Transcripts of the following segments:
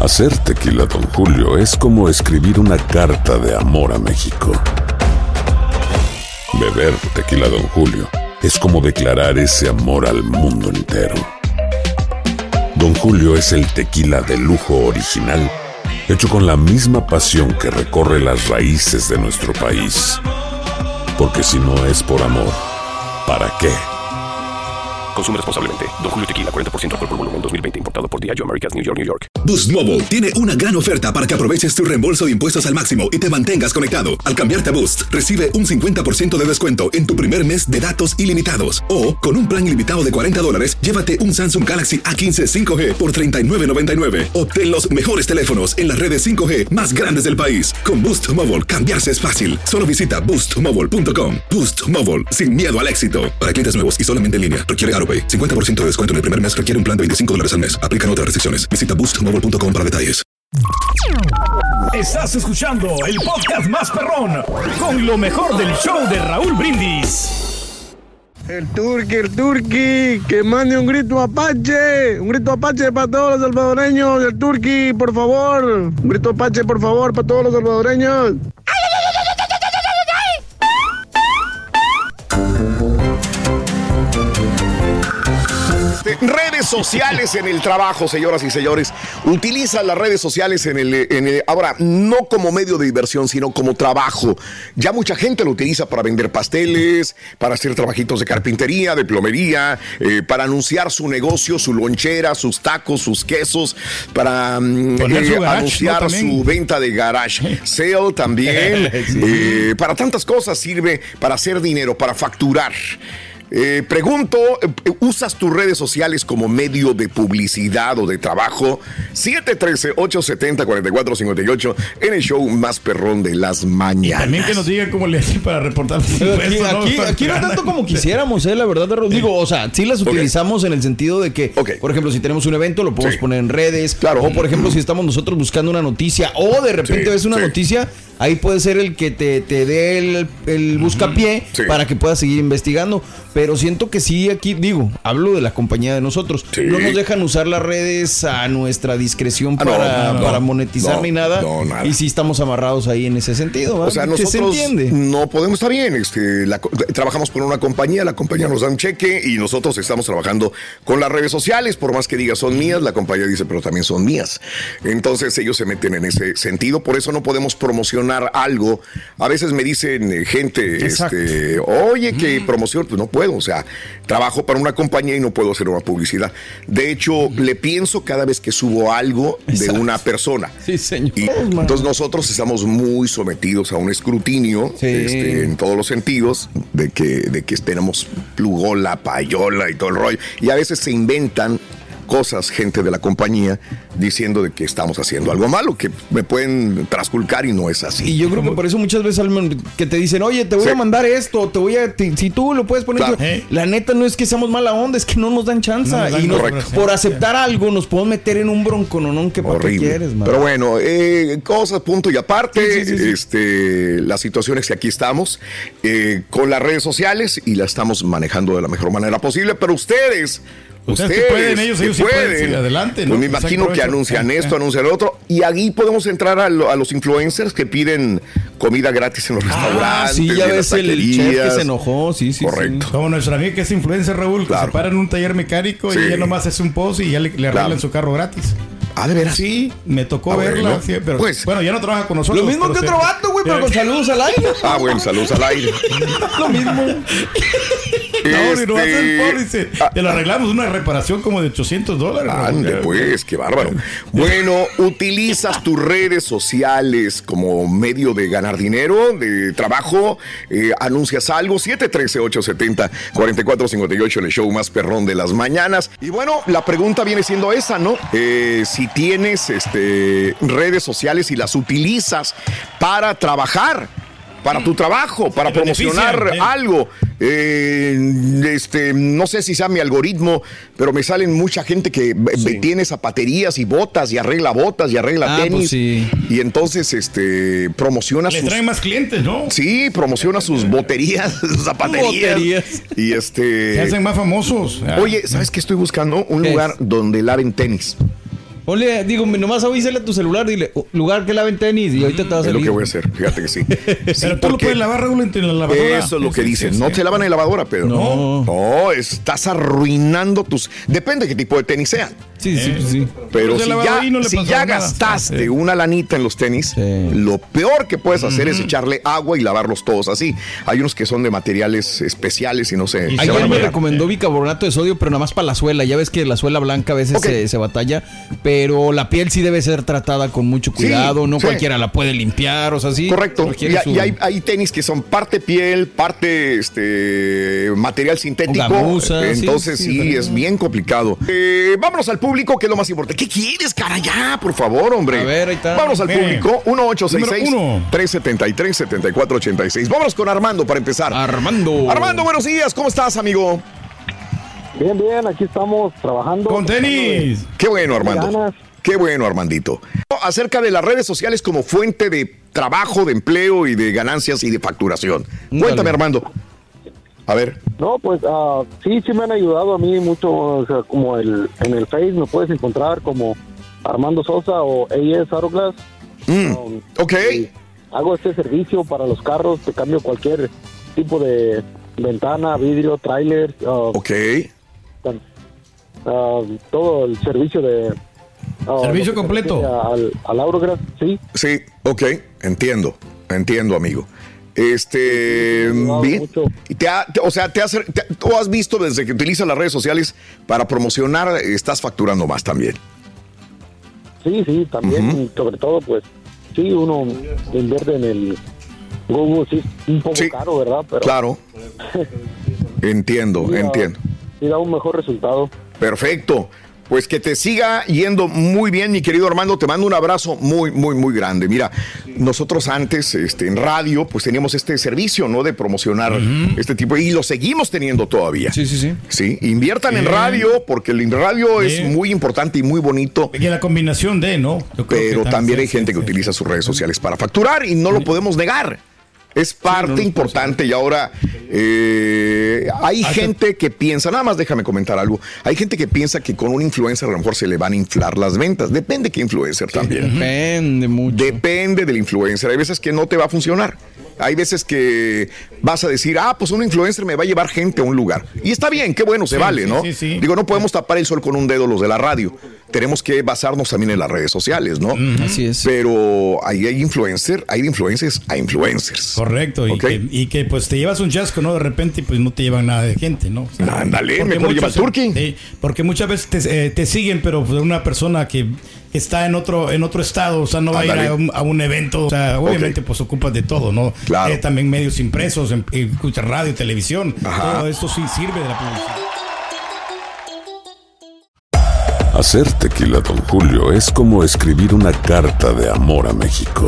Hacer tequila Don Julio es como escribir una carta de amor a México. Beber tequila Don Julio es como declarar ese amor al mundo entero. Don Julio es el tequila de lujo original, hecho con la misma pasión que recorre las raíces de nuestro país. Porque si no es por amor, ¿para qué? Consume responsablemente. Don Julio Tequila, 40% alcohol por volumen, 2020. Importado por Diageo Americas, New York, New York. Boost Mobile tiene una gran oferta para que aproveches tu reembolso de impuestos al máximo y te mantengas conectado. Al cambiarte a Boost, recibe un 50% de descuento en tu primer mes de datos ilimitados. O, con un plan ilimitado de $40, llévate un Samsung Galaxy A15 5G por $39.99. Obtén los mejores teléfonos en las redes 5G más grandes del país. Con Boost Mobile, cambiarse es fácil. Solo visita boostmobile.com. Boost Mobile, sin miedo al éxito. Para clientes nuevos y solamente en línea, requiere AroPay. 50% de descuento en el primer mes, requiere un plan de $25 al mes. Aplican otras restricciones. Visita boostmobile.com para detalles. Estás escuchando el podcast más perrón con lo mejor del show de Raúl Brindis. El Turqui, que mande un grito apache para todos los salvadoreños. El Turqui, por favor, un grito apache, por favor, para todos los salvadoreños. Redes sociales en el trabajo, señoras y señores. Utilizan las redes sociales ahora, no como medio de diversión, sino como trabajo. Ya mucha gente lo utiliza para vender pasteles, para hacer trabajitos de carpintería, de plomería, para anunciar su negocio, su lonchera, sus tacos, sus quesos, para anunciar su venta de garage sale también. Sí. Para tantas cosas sirve, para hacer dinero, para facturar. Pregunto, ¿usas tus redes sociales como medio de publicidad o de trabajo? 713-870-4458 en el show más perrón de las mañanas. Y también que nos digan cómo le hacen para reportar los impuestos. Aquí no tanto como quisiéramos, la verdad, Rodrigo. O sea, sí las utilizamos en el sentido de que, por ejemplo, si tenemos un evento, lo podemos poner en redes. Claro. O, por ejemplo, si estamos nosotros buscando una noticia o de repente ves una noticia, ahí puede ser el que te dé el buscapié para que puedas seguir investigando. Pero siento que sí, aquí hablo de la compañía de nosotros. Sí. No nos dejan usar las redes a nuestra discreción para monetizar ni nada. Nada. Y sí estamos amarrados ahí en ese sentido. ¿Verdad? O sea, nosotros no podemos, está bien. Trabajamos con una compañía, la compañía nos da un cheque y nosotros estamos trabajando con las redes sociales. Por más que diga son mías, la compañía dice, pero también son mías. Entonces ellos se meten en ese sentido. Por eso no podemos promocionar algo. A veces me dicen gente, oye, que promoción, pues no puedo. O sea, trabajo para una compañía y no puedo hacer una publicidad. De hecho, le pienso cada vez que subo algo de una persona. Sí, señor. Y entonces nosotros estamos muy sometidos a un escrutinio en todos los sentidos de que tenemos plugola, payola y todo el rollo. Y a veces se inventan cosas, gente de la compañía, diciendo de que estamos haciendo algo malo, que me pueden trasculcar y no es así. Y yo creo que por eso muchas veces que te dicen, oye, te voy a mandar esto, si tú lo puedes poner. Claro. La neta no es que seamos mala onda, es que no nos dan chance. Y por aceptar algo nos podemos meter en un broncononón que para qué quieres, man. Pero bueno, cosas, punto y aparte, la situación es que aquí estamos con las redes sociales y la estamos manejando de la mejor manera posible, pero ustedes pueden, ellos sí pueden, adelante, ¿no? Pues me imagino que anuncian esto, anuncian lo otro, y ahí podemos entrar a los influencers que piden comida gratis en los restaurantes. Sí, ya ves el chef que se enojó, sí. Correcto. Como nuestra amiga que es influencer, Raúl, que se para en un taller mecánico y ella nomás hace un post y ya le arreglan su carro gratis. Ah, ¿de veras? Sí, me tocó verla. Sí, pero bueno, ya no trabaja con nosotros. Lo mismo que otro vato, güey, pero con saludos al aire. Bueno, saludos al aire. Lo mismo. No hace el pólice. Te lo arreglamos una reparación como de $800. Ande, pues, qué bárbaro. Bueno, utilizas tus redes sociales como medio de ganar dinero, de trabajo, anuncias algo, 713-870-4458, el show más perrón de las mañanas. Y bueno, la pregunta viene siendo esa, ¿no? Si tienes redes sociales y las utilizas para trabajar, para tu trabajo, para promocionar algo. No sé si sea mi algoritmo, pero me salen mucha gente que tiene zapaterías y botas y arregla tenis. Pues sí. Y entonces promociona Le traen más clientes, ¿no? Sí, promociona sus boterías, sus zapaterías. Y se hacen más famosos. Oye, ¿sabes qué estoy buscando? Un lugar donde laven tenis. Ole, digo, nomás avísale a tu celular, dile, lugar que laven tenis y ahorita te va a salir. Es lo que voy a hacer, fíjate que sí. Pero tú lo puedes lavar, Raúl, en la lavadora. Eso es lo que dicen. No te lavan en la lavadora, Pedro. No, estás arruinando tus... Depende de qué tipo de tenis sean. Sí. Pero si ya gastaste una lanita en los tenis, lo peor que puedes hacer es echarle agua y lavarlos todos así. Hay unos que son de materiales especiales y no sé. Ayer me recomendó bicarbonato de sodio, pero nada más para la suela. Ya ves que la suela blanca a veces se batalla, pero la piel sí debe ser tratada con mucho cuidado. No cualquiera la puede limpiar, o sea, sí. Correcto. Y hay tenis que son parte piel, parte material sintético. Gamuza, entonces sí, es bien complicado. Vámonos al público, que es lo más importante. ¿Qué quieres, cara? Ya, por favor, hombre. A ver, ahí está. Vámonos al público. 1-866-373-7486. Vámonos con Armando para empezar. Armando, buenos días. ¿Cómo estás, amigo? Bien, aquí estamos trabajando. ¡Con tenis! Qué bueno, Armando. Qué bueno, Armandito. Acerca de las redes sociales como fuente de trabajo, de empleo y de ganancias y de facturación. Cuéntame, Armando. A ver. No, pues sí me han ayudado a mí mucho, o sea, como en el Face me puedes encontrar como Armando Sosa o AS Autoglass. Ok. Hago este servicio para los carros, te cambio cualquier tipo de ventana, vidrio, tráiler. Todo el servicio de... ¿Servicio completo? Al Autoglass, sí. Sí, ok, entiendo, amigo. Bien. Y tú has visto desde que utilizas las redes sociales para promocionar, estás facturando más también. Sí, también. Sobre todo, pues, sí, uno invierte en el Google, sí, un poco caro, ¿verdad? Pero, claro. Entiendo. Sí, da un mejor resultado. Perfecto. Pues que te siga yendo muy bien, mi querido Armando. Te mando un abrazo muy, muy, muy grande. Mira, nosotros antes en radio, pues teníamos este servicio, ¿no? De promocionar este tipo, y lo seguimos teniendo todavía. Sí, inviertan en radio, porque el radio es muy importante y muy bonito. Y la combinación de, ¿no? Pero también hay gente que utiliza sus redes sociales para facturar y no lo podemos negar. Es parte importante y ahora hay gente que piensa, nada más déjame comentar algo, hay gente que piensa que con un influencer a lo mejor se le van a inflar las ventas. Depende de qué influencer también. Depende mucho. Depende del influencer. Hay veces que no te va a funcionar. Hay veces que vas a decir, pues un influencer me va a llevar gente a un lugar. Y está bien, qué bueno, se vale, ¿no? Sí. Digo, no podemos tapar el sol con un dedo los de la radio. Tenemos que basarnos también en las redes sociales, ¿no? Así es. Pero hay influencers a influencers. Correcto, y que pues te llevas un chasco, ¿no? De repente pues no te llevan nada de gente, ¿no? O sea, ándale, mejor lleva el turqui. Sí, porque muchas veces te siguen, pero pues, una persona que está en otro estado, o sea, no va a ir a un evento, o sea, obviamente pues ocupas de todo, ¿no? Claro. También medios impresos, escuchas radio, televisión, todo esto sí sirve de la publicidad. Hacer tequila Don Julio es como escribir una carta de amor a México.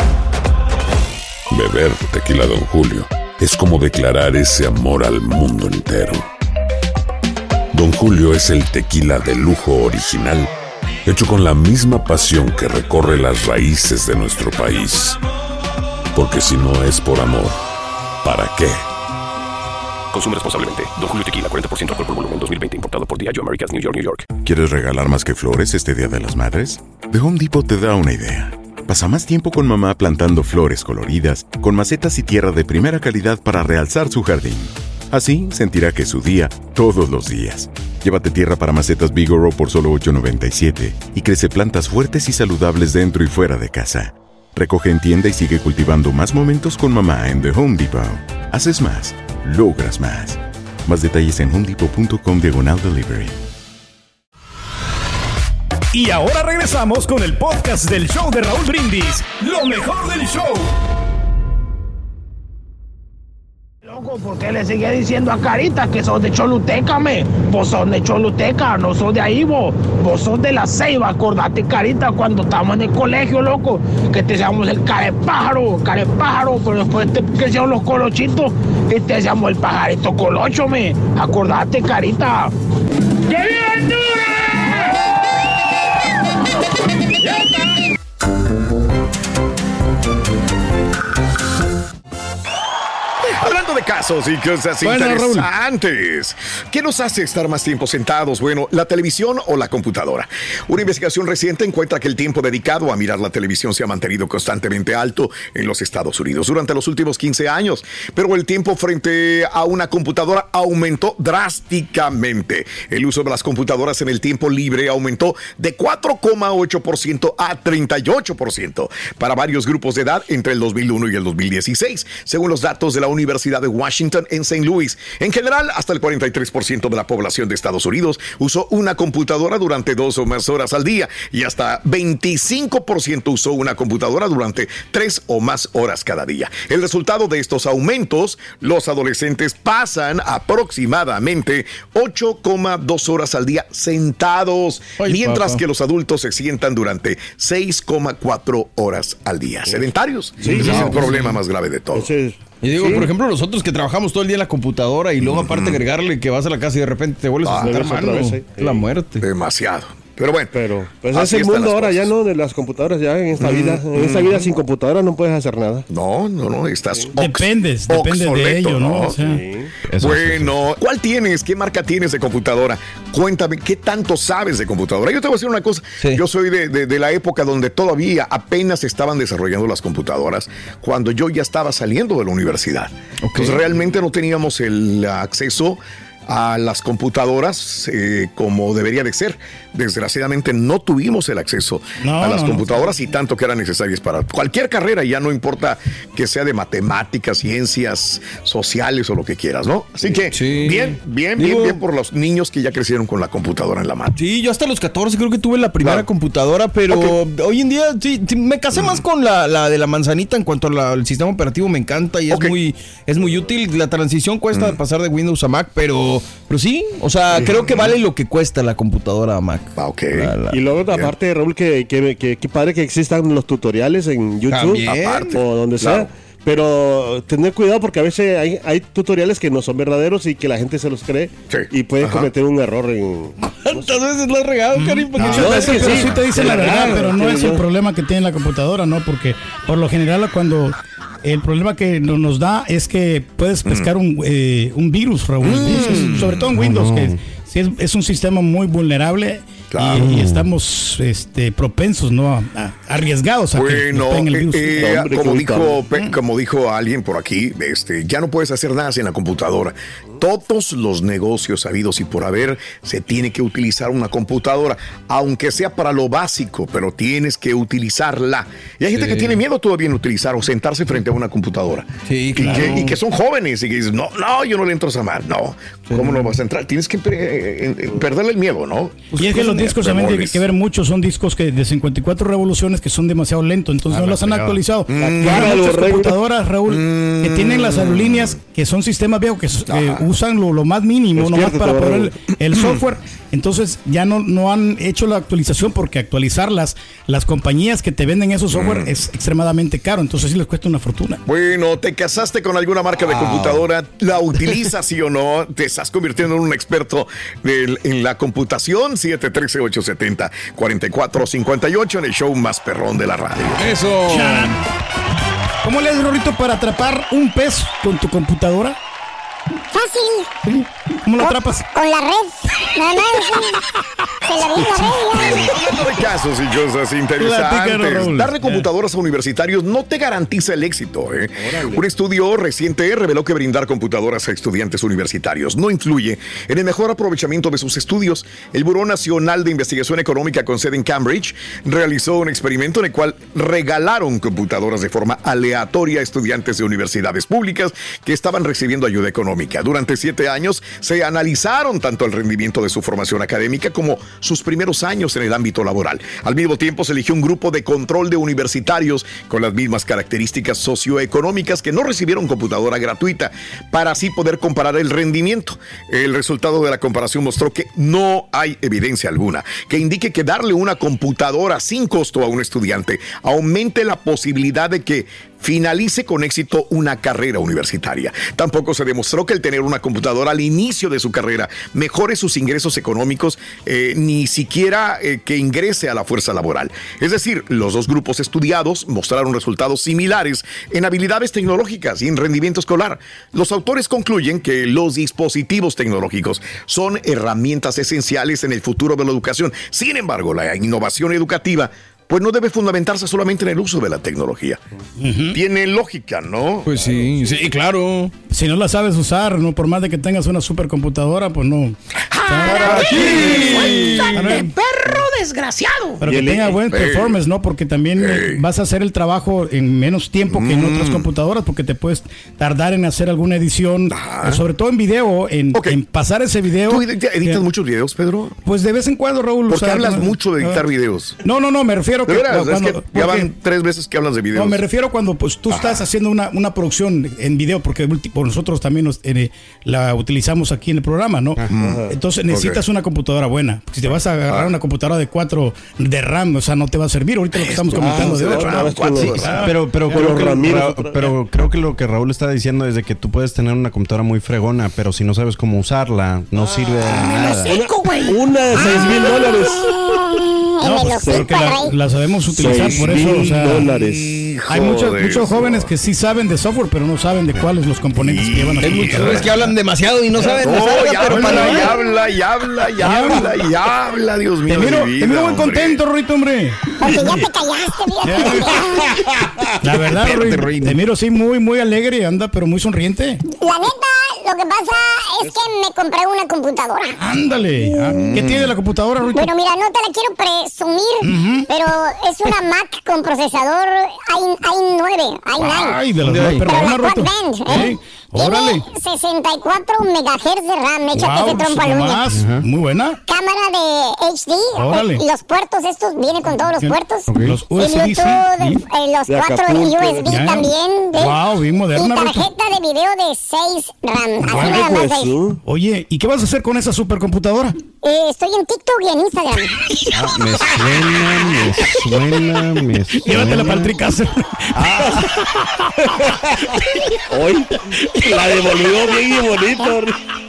Beber tequila Don Julio es como declarar ese amor al mundo entero. Don Julio es el tequila de lujo original, hecho con la misma pasión que recorre las raíces de nuestro país. Porque si no es por amor, ¿para qué? Consume responsablemente. Don Julio Tequila, 40% alcohol por volumen, 2020. Importado por Diageo Americas, New York, New York. ¿Quieres regalar más que flores este Día de las Madres? The Home Depot te da una idea. Pasa más tiempo con mamá plantando flores coloridas, con macetas y tierra de primera calidad para realzar su jardín. Así sentirá que es su día todos los días. Llévate tierra para macetas Bigoro por solo $8.97 y crece plantas fuertes y saludables dentro y fuera de casa. Recoge en tienda y sigue cultivando más momentos con mamá en The Home Depot. Haces más, logras más. Más detalles en homedepot.com/delivery. Y ahora regresamos con el podcast del show de Raúl Brindis. Lo mejor del show. Loco, ¿por qué le sigue diciendo a Carita que sos de Choluteca, me? Vos sos de Choluteca, no sos de ahí, vos sos de La Ceiba. Acordate, Carita, cuando estábamos en el colegio, loco, que te decíamos el carepájaro, pero después te crecieron los colochitos y te decíamos el pajarito colocho, me. Acordate, Carita. ¡Que viva Honduras! Hablando de casos y cosas interesantes. ¿Qué nos hace estar más tiempo sentados? Bueno, la televisión o la computadora. Una investigación reciente encuentra que el tiempo dedicado a mirar la televisión se ha mantenido constantemente alto en los Estados Unidos durante los últimos 15 años, pero el tiempo frente a una computadora aumentó drásticamente. El uso de las computadoras en el tiempo libre aumentó de 4,8% a 38% para varios grupos de edad entre el 2001 y el 2016, según los datos de la Universidad de Washington en St. Louis. En general, hasta el 43% de la población de Estados Unidos usó una computadora durante 2 o más horas al día y hasta 25% usó una computadora durante 3 o más horas cada día. El resultado de estos aumentos, los adolescentes pasan aproximadamente 8,2 horas al día sentados, mientras que los adultos se sientan durante 6,4 horas al día. Sedentarios. Ese es el problema más grave de todo. Y digo, por ejemplo, nosotros que trabajamos todo el día en la computadora y luego aparte agregarle que vas a la casa y de repente te vuelves a sentar, mano, es la muerte. Demasiado. Pero bueno, pues es el mundo ahora ya, ¿no? De las computadoras ya en esta vida. En esta vida sin computadora no puedes hacer nada. No, estás depende de ello, ¿no? O sea, bueno, ¿cuál tienes? ¿Qué marca tienes de computadora? Cuéntame, ¿qué tanto sabes de computadora? Yo te voy a decir una cosa. Yo soy de la época donde todavía apenas estaban desarrollando las computadoras, cuando yo ya estaba saliendo de la universidad. Entonces realmente no teníamos el acceso a las computadoras como debería de ser. Desgraciadamente no tuvimos el acceso a las computadoras y tanto que eran necesarias para cualquier carrera, ya no importa que sea de matemáticas, ciencias sociales o lo que quieras, ¿no? Así que bien por los niños que ya crecieron con la computadora en la mano. Sí, yo hasta los 14 creo que tuve la primera computadora, pero hoy en día sí, me casé más con la de la manzanita en cuanto al sistema operativo. Me encanta y es muy útil. La transición cuesta pasar de Windows a Mac, pero sí, o sea, creo que vale lo que cuesta la computadora a Mac. Y luego, aparte, Raúl, que padre que existan los tutoriales en YouTube o donde sea. Pero tener cuidado porque a veces hay tutoriales que no son verdaderos y que la gente se los cree y pueden cometer un error. ¿Cuántas veces lo has regado, Karim? Sí te dice la verdad, pero no es el problema que tiene la computadora, ¿no? Porque por lo general cuando el problema que nos da es que puedes pescar un virus, Raúl. Sobre todo en Windows, que es un sistema muy vulnerable. Claro. Y estamos propensos, ¿no? Arriesgados a que nos peguen el virus. Como dijo alguien por aquí, ya no puedes hacer nada sin la computadora. Todos los negocios habidos y por haber se tiene que utilizar una computadora, aunque sea para lo básico, pero tienes que utilizarla. Y hay gente que tiene miedo todavía en utilizar o sentarse frente a una computadora. Sí, claro. Y que son jóvenes y que dicen, no, yo no le entro a Samar. No, ¿cómo no vas a entrar? Tienes que perderle el miedo, ¿no? Y es que los discos también tienen que ver mucho, son discos de 54 revoluciones que son demasiado lentos, entonces no las han actualizado. Hay muchas computadoras, Raúl, que tienen las aerolíneas que son sistemas viejos que usan lo más mínimo, nomás para poner el software. Entonces ya no han hecho la actualización porque actualizar las compañías que te venden esos software es extremadamente caro, entonces sí les cuesta una fortuna. Bueno, ¿te casaste con alguna marca de computadora? ¿La utilizas sí o no? ¿Te estás convirtiendo en un experto en la computación? 713-870-4458 en el show más perrón de la radio. ¡Eso! ¿Cómo le haces, Rorrito, para atrapar un pez con tu computadora? Fácil. ¿Cómo lo atrapas? Con la red. Nada más. Se la misma red. Hablando de casos y cosas interesantes, darle computadoras a universitarios no te garantiza el éxito. Un estudio reciente reveló que brindar computadoras a estudiantes universitarios no influye en el mejor aprovechamiento de sus estudios. El Buró Nacional de Investigación Económica con sede en Cambridge realizó un experimento en el cual regalaron computadoras de forma aleatoria a estudiantes de universidades públicas que estaban recibiendo ayuda económica. Durante 7 años se analizaron tanto el rendimiento de su formación académica como sus primeros años en el ámbito laboral. Al mismo tiempo se eligió un grupo de control de universitarios con las mismas características socioeconómicas que no recibieron computadora gratuita para así poder comparar el rendimiento. El resultado de la comparación mostró que no hay evidencia alguna que indique que darle una computadora sin costo a un estudiante aumente la posibilidad de que finalice con éxito una carrera universitaria. Tampoco se demostró que el tener una computadora al inicio de su carrera mejore sus ingresos económicos, ni siquiera que ingrese a la fuerza laboral. Es decir, los dos grupos estudiados mostraron resultados similares en habilidades tecnológicas y en rendimiento escolar. Los autores concluyen que los dispositivos tecnológicos son herramientas esenciales en el futuro de la educación. Sin embargo, la innovación educativa pues no debe fundamentarse solamente en el uso de la tecnología. Tiene lógica, ¿no? Pues sí, claro. Si no la sabes usar, no por más de que tengas una supercomputadora, pues no. ¡Suéltate, perro desgraciado! Pero que tenga buen performance, ¿no? Porque también vas a hacer el trabajo en menos tiempo que en otras computadoras, porque te puedes tardar en hacer alguna edición, sobre todo en video, en pasar ese video. ¿Tú editas muchos videos, Pedro? Pues de vez en cuando, Raúl. ¿Por qué hablas mucho de editar videos? No, me refiero que ya van 3 veces que hablas de videos. No, me refiero cuando pues tú estás haciendo una producción en video, porque nosotros también la utilizamos aquí en el programa, ¿no? Entonces necesitas una computadora buena. Si te vas a agarrar una computadora de 4 de RAM, o sea, no te va a servir. Ahorita lo que estamos comentando de 8. Pero creo que lo que Raúl está diciendo es de que tú puedes tener una computadora muy fregona, pero si no sabes cómo usarla, no sirve de nada. Una de $6,000. No, porque la sabemos utilizar, por eso, o sea, hay muchos jóvenes que sí saben de software, pero no saben de cuáles los componentes que llevan a Hay muchos jóvenes que hablan demasiado y no saben. habla, Dios mío. Te miro muy contento, Rorito, hombre. Porque ya te callaste, bien. La verdad, Rorito, te miro sí muy alegre, anda, pero muy sonriente. La neta, lo que pasa es que me compré una computadora. Ándale. ¿Qué tiene la computadora, Rorito? Bueno, mira, no te la quiero presumir, pero es una Mac con procesador i9. Ay, de las más perronas, Rorito. Tiene 64 megahertz de RAM, échate ese trompo al uña. Muy buena. Cámara de HD. Los puertos estos, viene con todos los puertos. Los USB, los 4 USB también. Wow, bien moderna. Y tarjeta de video de 6 RAM. Así nada más ahí. Oye, ¿y qué vas a hacer con esa supercomputadora? Estoy en TikTok y en Instagram. Me suena. Llévatela para el TriCaster. Hoy la devolvió bien y bonito.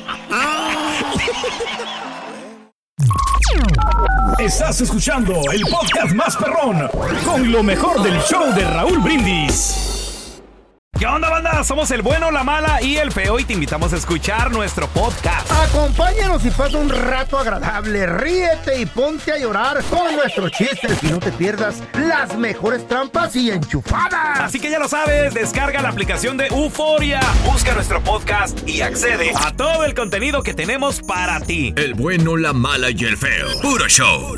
Estás escuchando el podcast más perrón con lo mejor del show de Raúl Brindis. ¿Qué onda, banda? Somos el bueno, la mala y el feo y te invitamos a escuchar nuestro podcast. Acompáñanos y pasa un rato agradable. Ríete y ponte a llorar con nuestros chistes y no te pierdas las mejores trampas y enchufadas. Así que ya lo sabes, descarga la aplicación de Euforia, busca nuestro podcast y accede a todo el contenido que tenemos para ti. El bueno, la mala y el feo. Puro show.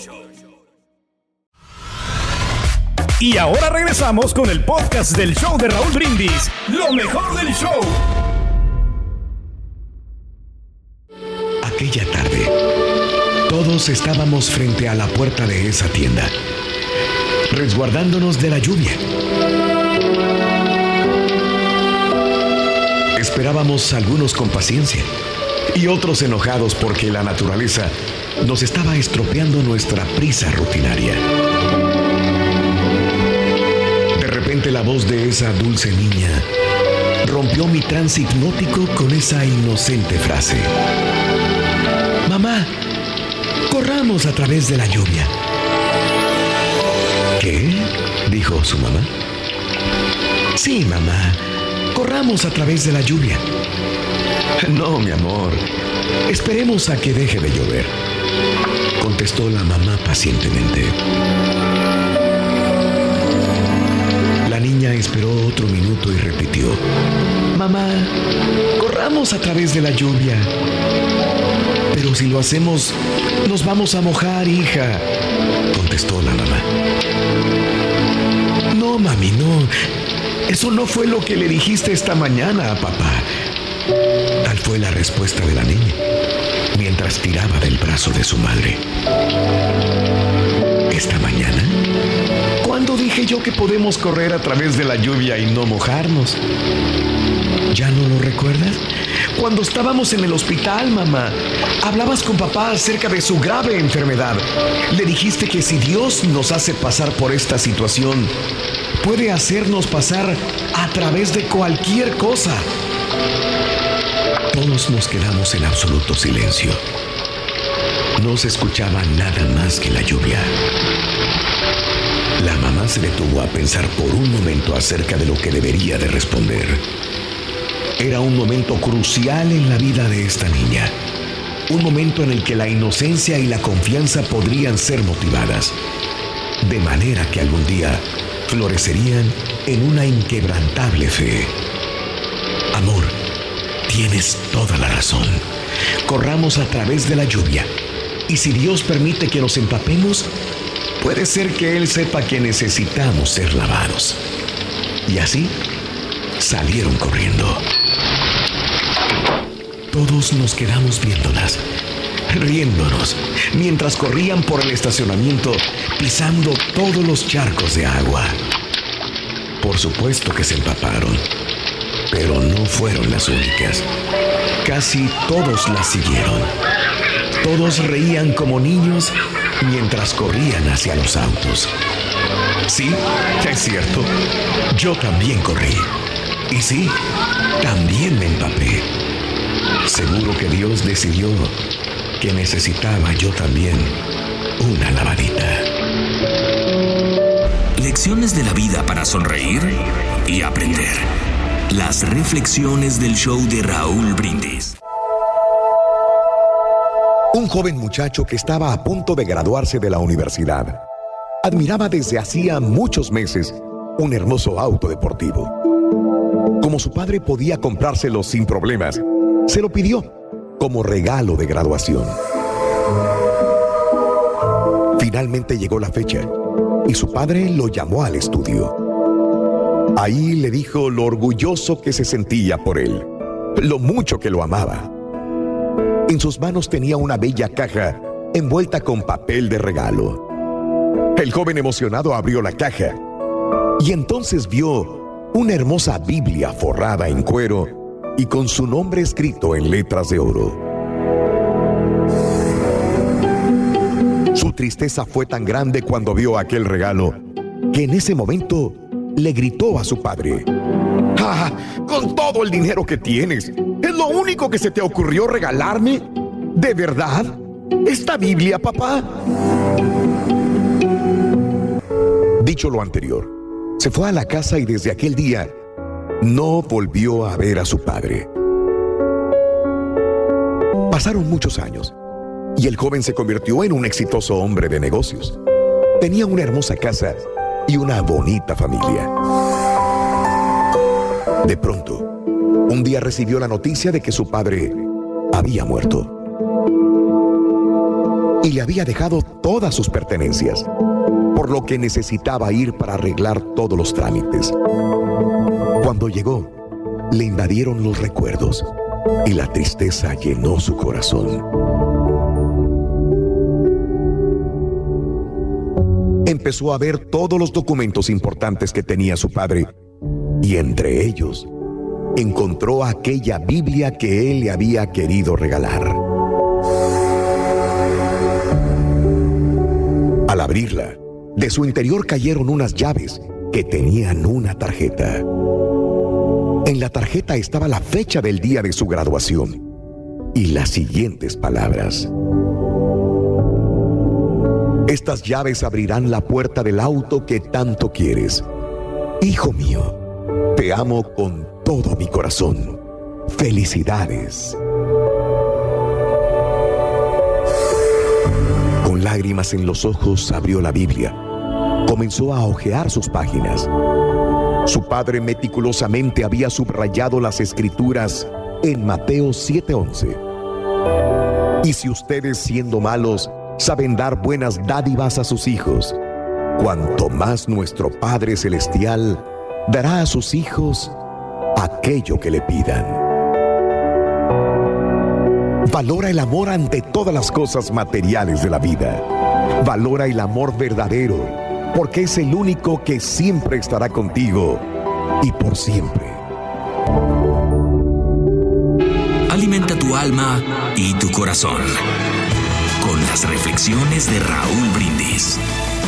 Y ahora regresamos con el podcast del show de Raúl Brindis, lo mejor del show. Aquella tarde, todos estábamos frente a la puerta de esa tienda, resguardándonos de la lluvia. Esperábamos algunos con paciencia y otros enojados porque la naturaleza nos estaba estropeando nuestra prisa rutinaria. La voz de esa dulce niña rompió mi trance hipnótico con esa inocente frase. Mamá, corramos a través de la lluvia. ¿Qué? Dijo su mamá. Sí, mamá, corramos a través de la lluvia. No, mi amor, esperemos a que deje de llover, contestó la mamá pacientemente. La niña esperó otro minuto y repitió: Mamá, corramos a través de la lluvia. Pero si lo hacemos, nos vamos a mojar, hija, contestó la mamá. No, mami, no. Eso no fue lo que le dijiste esta mañana a papá. Tal fue la respuesta de la niña, mientras tiraba del brazo de su madre. ¿Esta mañana? ¿Cuándo dije yo que podemos correr a través de la lluvia y no mojarnos? ¿Ya no lo recuerdas? Cuando estábamos en el hospital, mamá, hablabas con papá acerca de su grave enfermedad. Le dijiste que si Dios nos hace pasar por esta situación, puede hacernos pasar a través de cualquier cosa. Todos nos quedamos en absoluto silencio. No se escuchaba nada más que la lluvia. La mamá se detuvo a pensar por un momento acerca de lo que debería de responder. Era un momento crucial en la vida de esta niña. Un momento en el que la inocencia y la confianza podrían ser motivadas. De manera que algún día florecerían en una inquebrantable fe. Amor, tienes toda la razón. Corramos a través de la lluvia. Y si Dios permite que nos empapemos, puede ser que Él sepa que necesitamos ser lavados. Y así salieron corriendo. Todos nos quedamos viéndolas, riéndonos, mientras corrían por el estacionamiento, pisando todos los charcos de agua. Por supuesto que se empaparon, pero no fueron las únicas. Casi todos las siguieron. Todos reían como niños mientras corrían hacia los autos. Sí, es cierto, yo también corrí. Y sí, también me empapé. Seguro que Dios decidió que necesitaba yo también una lavadita. Lecciones de la vida para sonreír y aprender. Las reflexiones del show de Raúl Brindis. Un joven muchacho que estaba a punto de graduarse de la universidad admiraba desde hacía muchos meses un hermoso auto deportivo. Como su padre podía comprárselo sin problemas, se lo pidió como regalo de graduación. Finalmente llegó la fecha y su padre lo llamó al estudio. Ahí le dijo lo orgulloso que se sentía por él, lo mucho que lo amaba. En sus manos tenía una bella caja envuelta con papel de regalo. El joven emocionado abrió la caja y entonces vio una hermosa Biblia forrada en cuero y con su nombre escrito en letras de oro. Su tristeza fue tan grande cuando vio aquel regalo que en ese momento le gritó a su padre: ¡Ah! Con todo el dinero que tienes, ¿es lo único que se te ocurrió regalarme? ¿De verdad? ¿Esta Biblia, papá? Dicho lo anterior, se fue a la casa y desde aquel día no volvió a ver a su padre. Pasaron muchos años y el joven se convirtió en un exitoso hombre de negocios. Tenía una hermosa casa y una bonita familia. De pronto, un día recibió la noticia de que su padre había muerto y le había dejado todas sus pertenencias, por lo que necesitaba ir para arreglar todos los trámites. Cuando llegó, le invadieron los recuerdos y la tristeza llenó su corazón. Empezó a ver todos los documentos importantes que tenía su padre y entre ellos encontró aquella Biblia que él le había querido regalar. Al abrirla, de su interior cayeron unas llaves que tenían una tarjeta. En la tarjeta estaba la fecha del día de su graduación y las siguientes palabras: estas llaves abrirán la puerta del auto que tanto quieres. Hijo mío, te amo con todo mi corazón. ¡Felicidades! Con lágrimas en los ojos abrió la Biblia. Comenzó a hojear sus páginas. Su padre meticulosamente había subrayado las escrituras en Mateo 7:11. Y si ustedes, siendo malos, saben dar buenas dádivas a sus hijos, cuanto más nuestro Padre Celestial dará a sus hijos aquello que le pidan. Valora el amor ante todas las cosas materiales de la vida. Valora el amor verdadero, porque es el único que siempre estará contigo y por siempre. tu alma y tu corazón. Con las reflexiones de Raúl Brindis.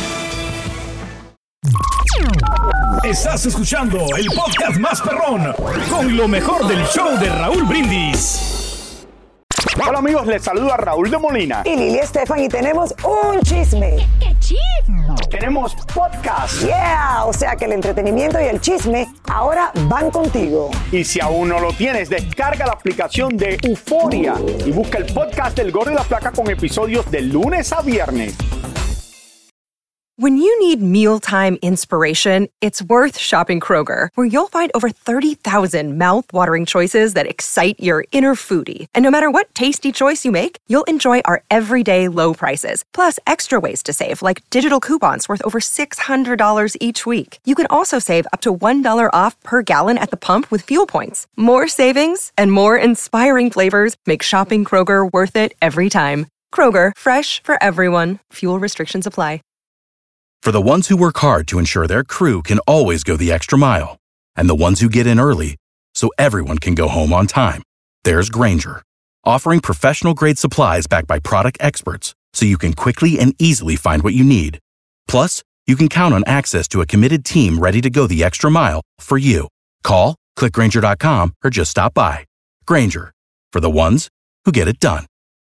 Estás escuchando el podcast más perrón con lo mejor del show de Raúl Brindis. Hola amigos, les saluda Raúl de Molina y Lili Estefan y tenemos un chisme. ¿Qué chisme? Tenemos podcast. Yeah, o sea que el entretenimiento y el chisme ahora van contigo. Y si aún no lo tienes, descarga la aplicación de Euforia y busca el podcast del Gordo y la Flaca con episodios de lunes a viernes. When you need mealtime inspiration, it's worth shopping Kroger, where you'll find over 30,000 mouth-watering choices that excite your inner foodie. And no matter what tasty choice you make, you'll enjoy our everyday low prices, plus extra ways to save, like digital coupons worth over $600 each week. You can also save up to $1 off per gallon at the pump with fuel points. More savings and more inspiring flavors make shopping Kroger worth it every time. Kroger, fresh for everyone. Fuel restrictions apply. For the ones who work hard to ensure their crew can always go the extra mile, and the ones who get in early so everyone can go home on time, there's Grainger, offering professional-grade supplies backed by product experts so you can quickly and easily find what you need. Plus, you can count on access to a committed team ready to go the extra mile for you. Call, click Grainger.com, or just stop by. Grainger, for the ones who get it done.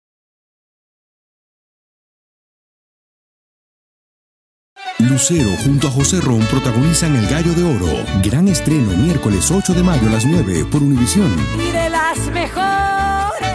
Lucero junto a José Ron protagonizan El Gallo de Oro. Gran estreno miércoles 8 de mayo a las 9 por Univisión. Y de las mejores.